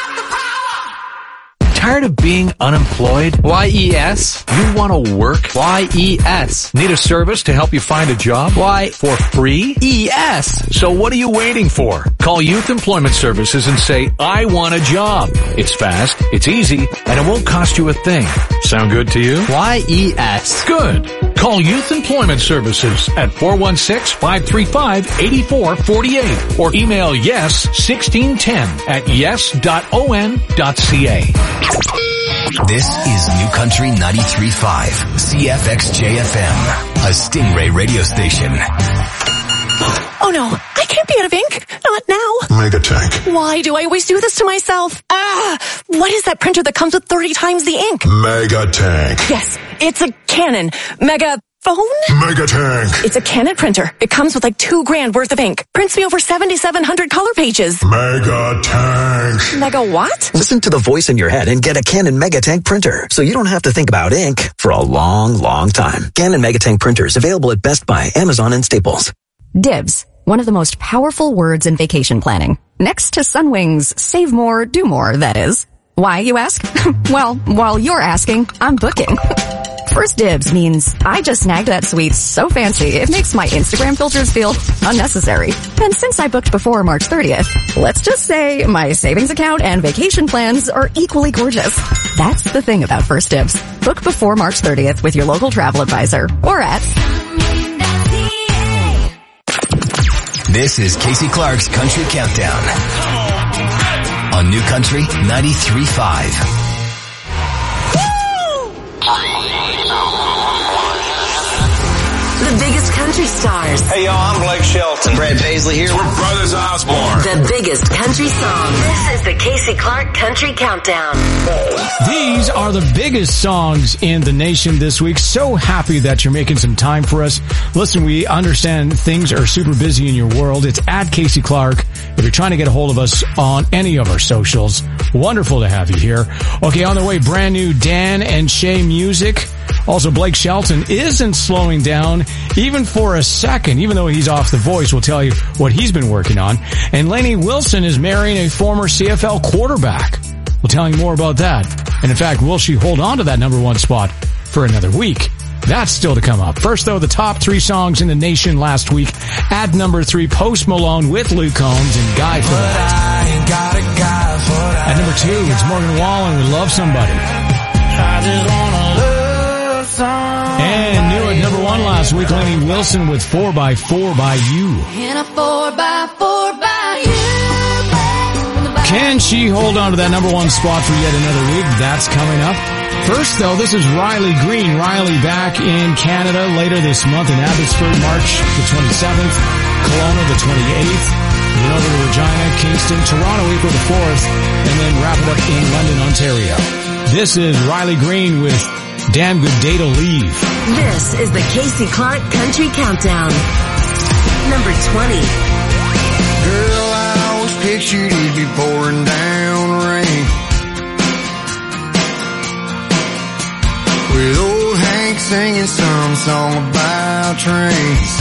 Tired of being unemployed? Y E S. You want to work? Y E S. Need a service to help you find a job? Why, for free? E S. So what are you waiting for? Call Youth Employment Services and say, I want a job. It's fast, it's easy, and it won't cost you a thing. Sound good to you? Y E S. Good. Call Youth Employment Services at four one six, five three five, eight four four eight or email yes sixteen ten at yes dot o n dot c a. This is New Country ninety-three point five, C F X J F M, a Stingray radio station. Oh no, I can't be out of ink. Not now. Mega Tank. Why do I always do this to myself? Ah, what is that printer that comes with thirty times the ink? Mega Tank. Yes, it's a Canon. Mega phone? Mega Tank. It's a Canon printer. It comes with like two grand worth of ink. Prints me over seventy-seven hundred color pages. Mega Tank. Mega what? Listen to the voice in your head and get a Canon Mega Tank printer, so you don't have to think about ink for a long, long time. Canon Mega Tank printers available at Best Buy, Amazon, and Staples. Dibs. One of the most powerful words in vacation planning. Next to Sunwing's save more, do more, that is. Why, you ask? Well, while you're asking, I'm booking. First dibs means I just snagged that suite so fancy it makes my Instagram filters feel unnecessary. And since I booked before March thirtieth, let's just say my savings account and vacation plans are equally gorgeous. That's the thing about First Dibs. Book before March thirtieth with your local travel advisor or at... This is Casey Clark's Country Countdown on New Country ninety-three point five. The biggest country stars. Hey y'all, I'm Blake Shelton. Brad Paisley here. We're Brothers Osborne. The biggest country songs. This is the Casey Clark Country Countdown. These are the biggest songs in the nation this week. So happy that you're making some time for us. Listen, we understand things are super busy in your world. It's at Casey Clark. If you're trying to get a hold of us on any of our socials, wonderful to have you here. Okay, on the way, brand new Dan and Shay music. Also, Blake Shelton isn't slowing down even for a second, even though he's off The Voice. We'll tell you what he's been working on. And Lainey Wilson is marrying a former C F L quarterback. We'll tell you more about that. And in fact, will she hold on to that number one spot for another week? That's still to come up. First, though, the top three songs in the nation last week. At number three, Post Malone with Luke Combs and Guy for that. At number two, it's Morgan Wallen with Love Somebody. I just wanna love somebody. And new at number one last week, Lainey Wilson with four by four by You. In a four by four by You. Can she hold on to that number one spot for yet another week? That's coming up. First, though, this is Riley Green. Riley back in Canada later this month in Abbotsford, March the twenty-seventh, Kelowna the twenty-eighth, then over to Regina, Kingston, Toronto, April the fourth, and then wrap it up in London, Ontario. This is Riley Green with Damn Good Day to Leave. This is the Casey Clark Country Countdown. Number twenty. Girl, I always pictured it'd be pouring down rain, with old Hank singing some song about trains.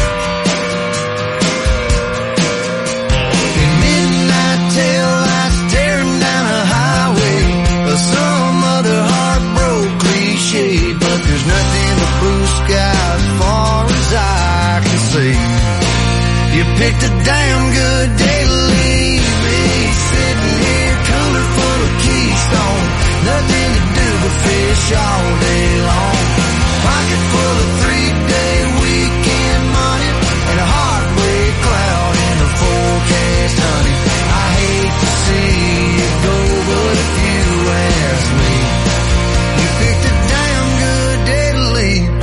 In midnight taillights tearing down a highway, or some other heartbroken cliche, but there's nothing but blue sky as far as I can see. You picked a damn good day to leave me, sitting here cooler full of Keystone, nothing to do but fish all day long. Pocket full of three-day weekend money and a heartbreak cloud in the forecast, honey. I hate to see you go, but if you ask me, you picked a damn good day to leave.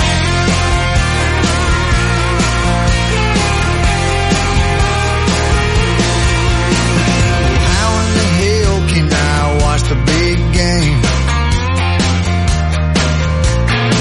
How in the hell can I watch the big game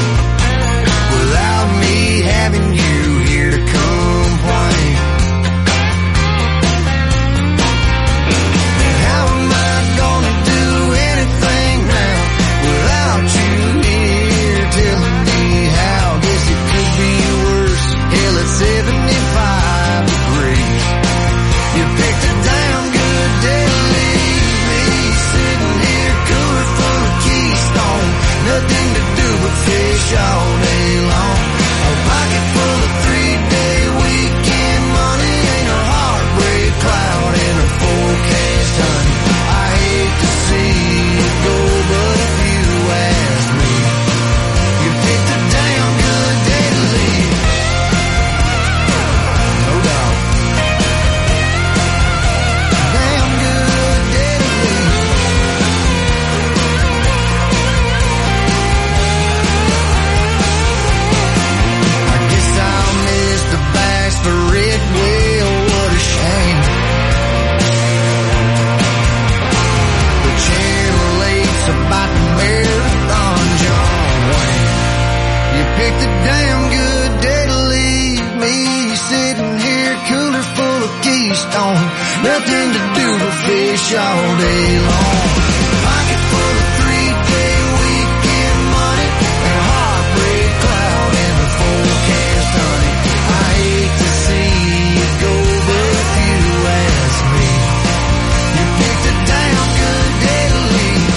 wish all day long. Pocket full of three-day weekend money and a heartbreak cloud in the forecast, honey. I hate to see you go, but if you ask me, you picked a damn good day to leave.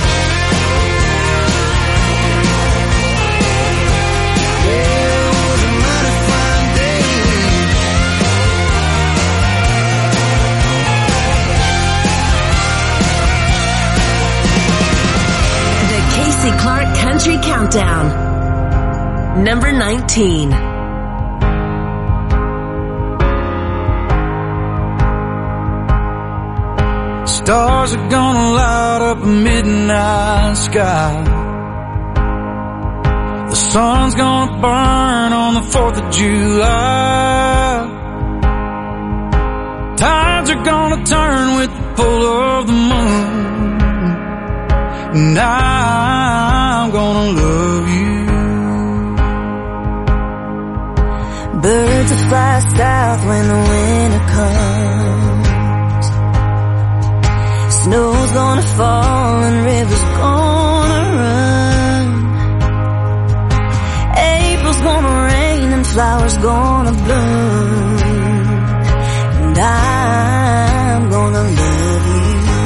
Yeah, it was a mighty fine day to leave. The Casey Clark Country Countdown. Number nineteen. Stars are gonna light up a midnight sky. The sun's gonna burn on the fourth of July. Tides are gonna turn with the pull of the moon. And I'm gonna love you. Birds will fly south when the winter comes. Snow's gonna fall and rivers gonna run. April's gonna rain and flowers gonna bloom. And I'm gonna love you.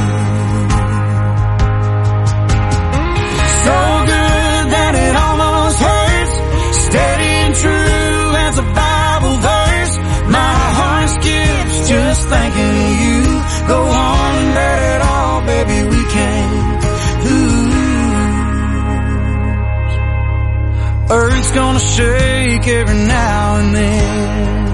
So good that it almost hurts. Steady and true as a Bible verse. My heart skips just thinking of you. Go on and let it all, baby, we can't lose. Earth's gonna shake every now and then.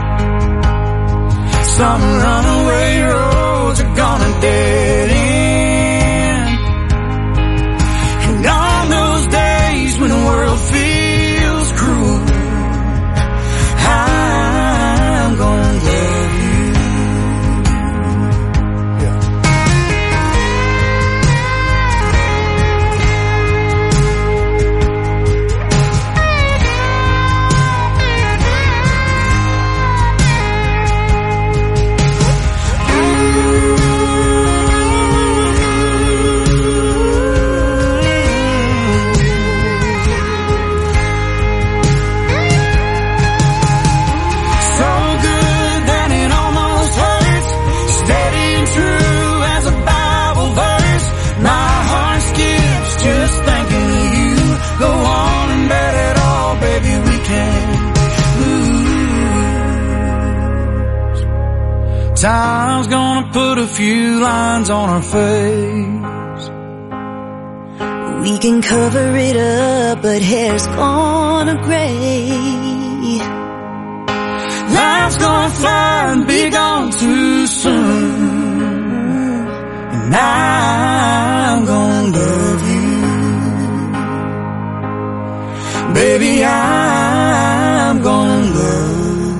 Some runaway roads are gonna dead end. And on those days when the world feels cruel, I'm gonna love you. Time's gonna put a few lines on our face. We can cover it up, but hair's gonna gray. Life's gonna fly and be gone too soon. And I'm gonna love you. Baby, I'm gonna love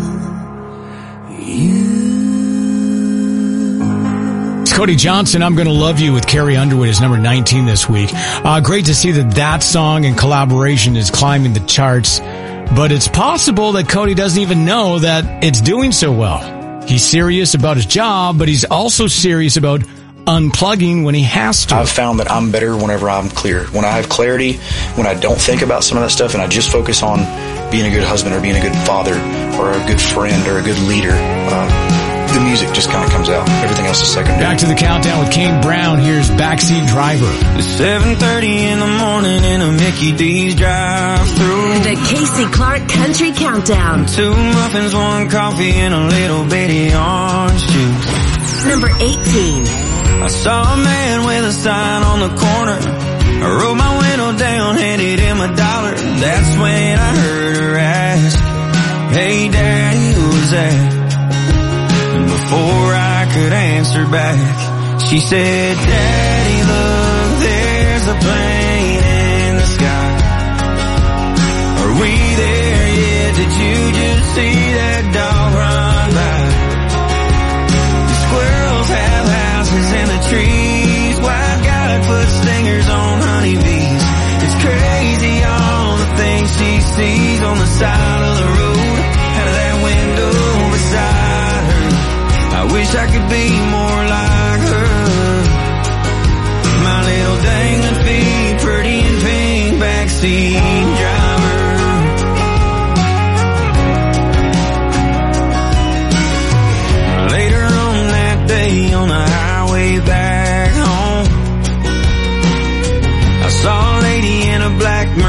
Cody Johnson, I'm Gonna Love You with Carrie Underwood is number nineteen this week. Uh, great to see that that song and collaboration is climbing the charts, but it's possible that Cody doesn't even know that it's doing so well. He's serious about his job, but he's also serious about unplugging when he has to. I've found that I'm better whenever I'm clear. When I have clarity, when I don't think about some of that stuff and I just focus on being a good husband or being a good father or a good friend or a good leader, uh, the music just kind of comes out. Everything else is secondary. Back to the countdown with Kane Brown. Here's Backseat Driver. It's seven thirty in the morning in a Mickey D's drive-thru. The Casey Clark Country Countdown. Two muffins, one coffee, and a little bitty orange juice. Number eighteen. I saw a man with a sign on the corner. I rolled my window down, handed him a dollar. That's when I heard her ask, "Hey, Daddy, who's that?" And before I could answer back, she said, "Daddy, look, there's a plane in the sky. Are we there yet? Did you just see that dog run by? The squirrels have houses in the trees. White guy puts stingers on honeybees. It's crazy all the things she sees on the side of the road, out of that window beside her. I wish I could be more like her."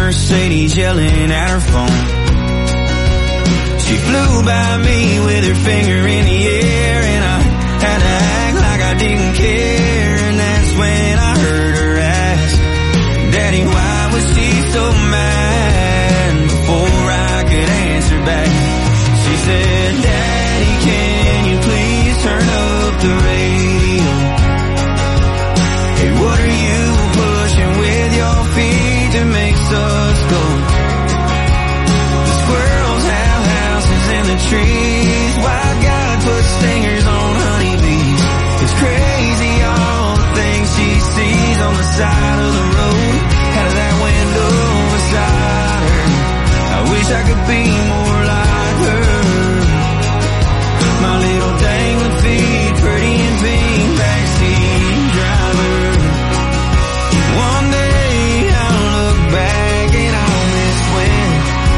Mercedes yelling at her phone. She flew by me with her finger in the air, and I had to act like I didn't care. And that's when I heard her ask, Daddy, why was she so mad? Before I could answer back, she said, Daddy, can you please turn up the radio? Hey, what are you pushing with your feet that makes us go? The squirrels have houses in the trees. Why God put stingers on honeybees? It's crazy all the things she sees on the side of the road, out of that window beside her. I wish I could be more like her. My little dangling feet, pretty and pink, backseat driver. One day I'll look back and I'll miss when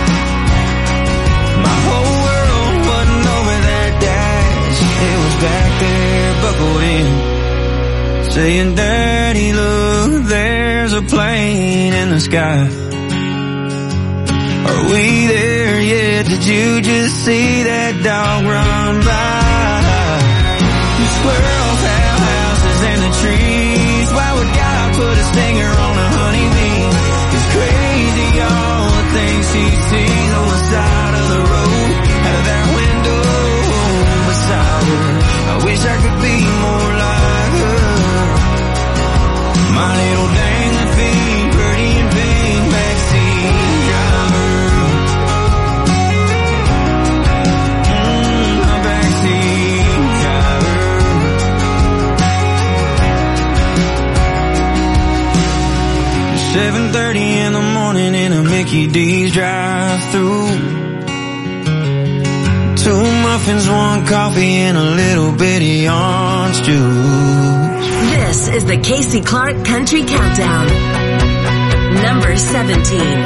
my whole world wasn't over that dash. It was back there buckled in, saying, Daddy, look, there's a plane in the sky. Are we there yet? Did you just see that dog run by? The squirrels have houses in the trees. Why would God put a stinger on a honeybee? It's crazy all the things she sees on the side of the road, out of that window beside her. I wish I could be more like her. My little dangling feet, pretty and pink, backseat driver. Mm, my backseat driver. seven thirty in the morning in a Mickey D's drive-through. Two muffins, one coffee, and a little bitty orange juice. This is the Casey Clark Country Countdown. Number seventeen.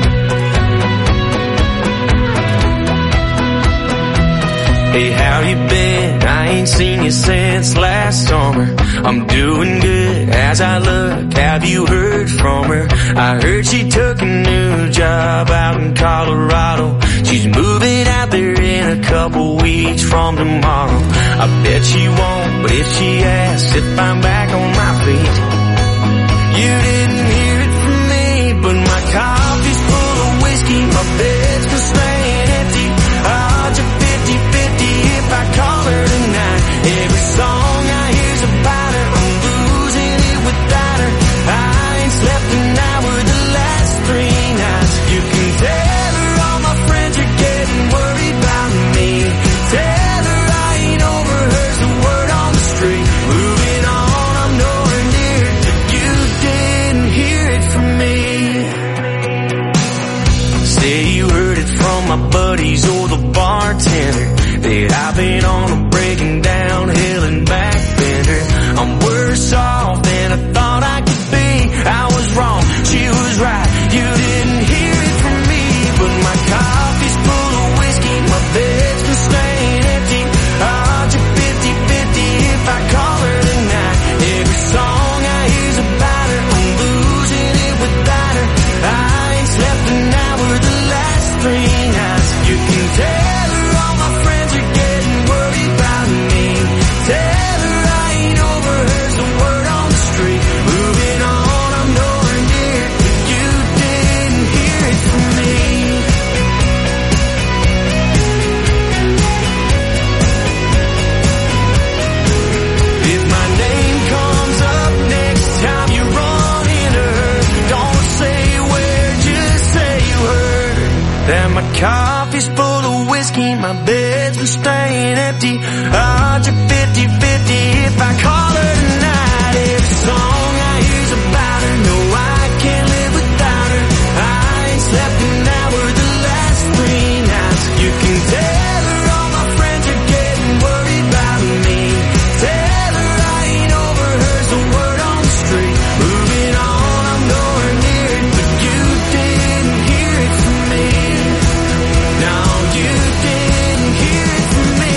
Hey, how you been? I ain't seen you since last summer. I'm doing good as I look. Have you heard from her? I heard she took a new job out in Colorado. She's moving out there in a couple weeks from tomorrow. I bet she won't, but if she asks if I'm back on my feet, you didn't hear it from me, but my coffee's full of whiskey, my bed's been staying empty. Odds are fifty fifty if I call her tonight. Every song I hear's about her, I'm losing it without her. I ain't slept an hour the last three nights. You can tell her all my friends are getting worried about me. Tell her I ain't over her's the word on the street. Moving on, I'm nowhere near it, but you didn't hear it from me. Say you heard it from my buddies or the bartender that I've been on a breaking down hill and back bender. I'm worse off than I thought I could be. I was wrong, she was right. You didn't hear it from me, but my coffee's full of whiskey, my bed's been staying empty. Odds are fifty fifty if I call her tonight. Every song I hear's about her, I'm losing it without her. I ain't slept an hour the last three nights. You can tell her all my friends are getting worried about me. Tell her I ain't over her's the word on the street. Moving on, I'm nowhere near it, but you didn't hear it from me. If my name comes up next time you run into her, don't say where, just say you heard that my coffee's full of whiskey, my bed's been staying empty. Odds are fifty fifty if I call her tonight. Every song I hear's about her, no, I can't live without her. I ain't slept an hour the last three nights. You can tell her all my friends are getting worried about me. Tell her I ain't over her's the word on the street. Moving on, I'm nowhere near it, but you didn't hear it from me. No, you didn't hear it from me.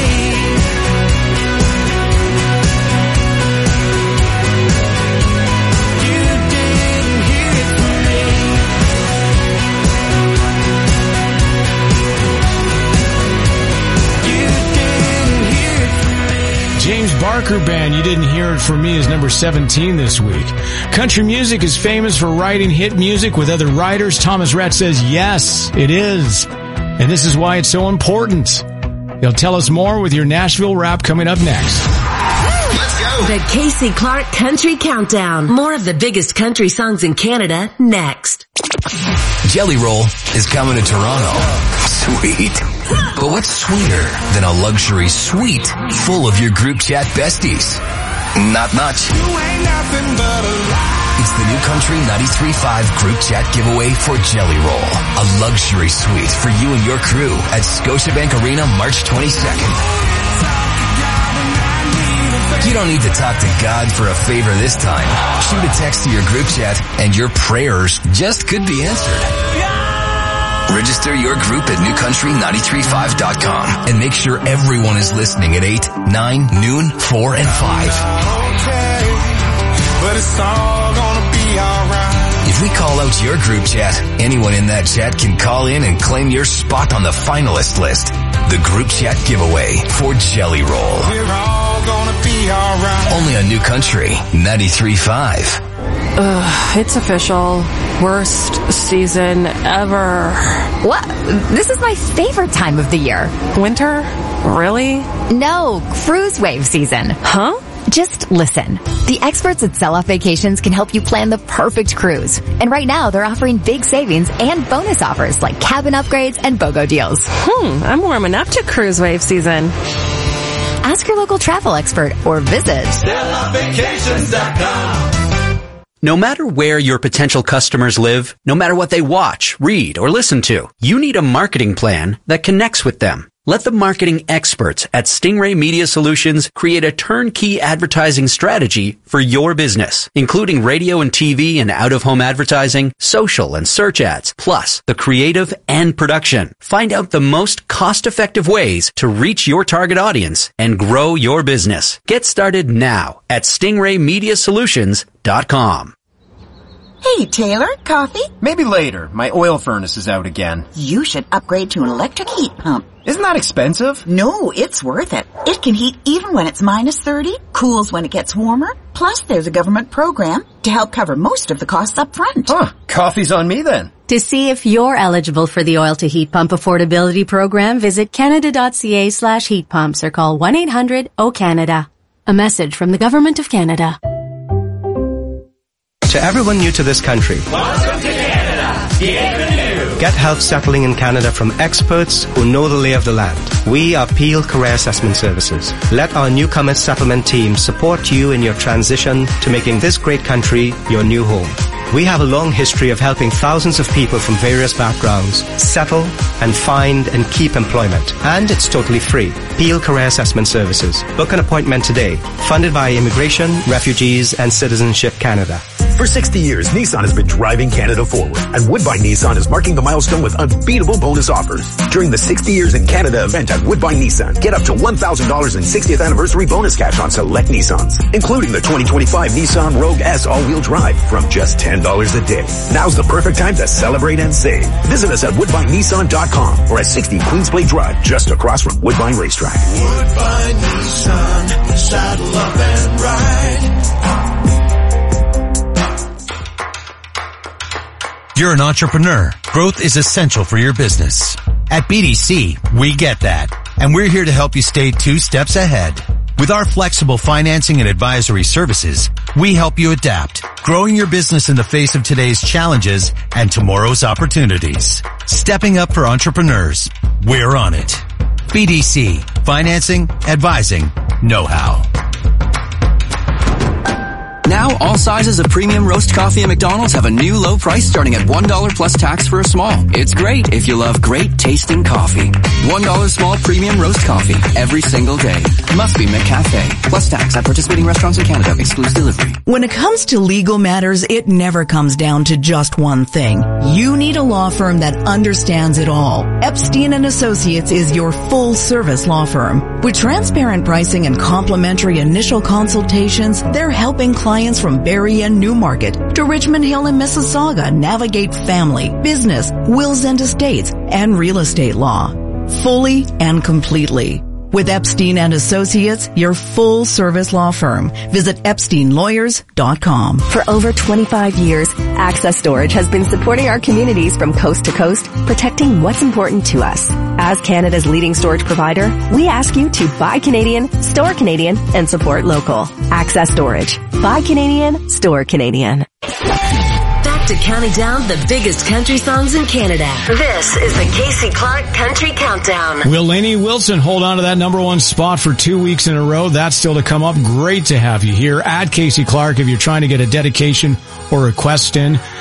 Parker Band, You Didn't Hear It From Me, is number seventeen this week. Country music is famous for writing hit music with other writers. Thomas Rhett says, yes, it is. And this is why it's so important. He'll tell us more with your Nashville Wrap coming up next. Let's go. The Casey Clark Country Countdown. More of the biggest country songs in Canada next. Jelly Roll is coming to Toronto. Sweet. But what's sweeter than a luxury suite full of your group chat besties? Not much. It's the New Country ninety-three point five group chat giveaway for Jelly Roll. A luxury suite for you and your crew at Scotiabank Arena March twenty-second. You don't need to talk to God for a favor this time. Shoot a text to your group chat and your prayers just could be answered. Register your group at new country nine three five dot com and make sure everyone is listening at eight, nine, noon, four, and five. But it's all gonna be alright. If we call out your group chat, anyone in that chat can call in and claim your spot on the finalist list. The group chat giveaway for Jelly Roll. We're all gonna be alright. Only on New Country ninety-three point five. Ugh, it's official. Worst season ever. What? This is my favorite time of the year. Winter? Really? No, cruise wave season. Huh? Just listen. The experts at Sell Off Vacations can help you plan the perfect cruise. And right now, they're offering big savings and bonus offers like cabin upgrades and BOGO deals. Hmm, I'm warming up to cruise wave season. Ask your local travel expert or visit sell off vacations dot com. No matter where your potential customers live, no matter what they watch, read, or listen to, you need a marketing plan that connects with them. Let the marketing experts at Stingray Media Solutions create a turnkey advertising strategy for your business, including radio and T V and out-of-home advertising, social and search ads, plus the creative and production. Find out the most cost-effective ways to reach your target audience and grow your business. Get started now at stingray media solutions dot com. Hey, Taylor, coffee? Maybe later. My oil furnace is out again. You should upgrade to an electric heat pump. Isn't that expensive? No, it's worth it. It can heat even when it's minus thirty, cools when it gets warmer. Plus, there's a government program to help cover most of the costs up front. Huh, coffee's on me then. To see if you're eligible for the Oil to Heat Pump Affordability Program, visit canada.ca slash heat pumps or call one eight hundred O Canada. A message from the Government of Canada. To everyone new to this country, welcome to Canada. Bienvenue. Get help settling in Canada from experts who know the lay of the land. We are Peel Career Assessment Services. Let our newcomer settlement team support you in your transition to making this great country your new home. We have a long history of helping thousands of people from various backgrounds settle and find and keep employment. And it's totally free. Peel Career Assessment Services. Book an appointment today. Funded by Immigration, Refugees and Citizenship Canada. For sixty years, Nissan has been driving Canada forward, and Woodbine Nissan is marking the milestone with unbeatable bonus offers. During the sixty years in Canada event at Woodbine Nissan, get up to one thousand dollars in sixtieth anniversary bonus cash on select Nissans, including the twenty twenty-five Nissan Rogue S all-wheel drive from just ten dollars a day. Now's the perfect time to celebrate and save. Visit us at woodbine nissan dot com or at sixty Queensplay Drive, just across from Woodbine Racetrack. Woodbine Nissan, saddle up and ride. You're an entrepreneur. Growth is essential for your business. At B D C, we get that. And we're here to help you stay two steps ahead. With our flexible financing and advisory services, we help you adapt, growing your business in the face of today's challenges and tomorrow's opportunities. Stepping up for entrepreneurs. We're on it. B D C. Financing, advising, know-how. Now, all sizes of premium roast coffee at McDonald's have a new low price starting at one dollar plus tax for a small. It's great if you love great tasting coffee. one dollar small premium roast coffee every single day. Must be McCafe. Plus tax at participating restaurants in Canada. Excludes delivery. When it comes to legal matters, it never comes down to just one thing. You need a law firm that understands it all. Epstein and Associates is your full-service law firm. With transparent pricing and complimentary initial consultations, they're helping clients from Barrie and Newmarket to Richmond Hill and Mississauga navigate family, business, wills and estates, and real estate law. Fully and completely. With Epstein and Associates, your full service law firm. Visit epstein lawyers dot com. For over twenty-five years, Access Storage has been supporting our communities from coast to coast, protecting what's important to us. As Canada's leading storage provider, we ask you to buy Canadian, store Canadian, and support local. Access Storage. Buy Canadian, store Canadian. Back to counting down the biggest country songs in Canada. This is the Casey Clark Country Countdown. Will Lainey Wilson hold on to that number one spot for two weeks in a row? That's still to come up. Great to have you here at Casey Clark if you're trying to get a dedication or request in.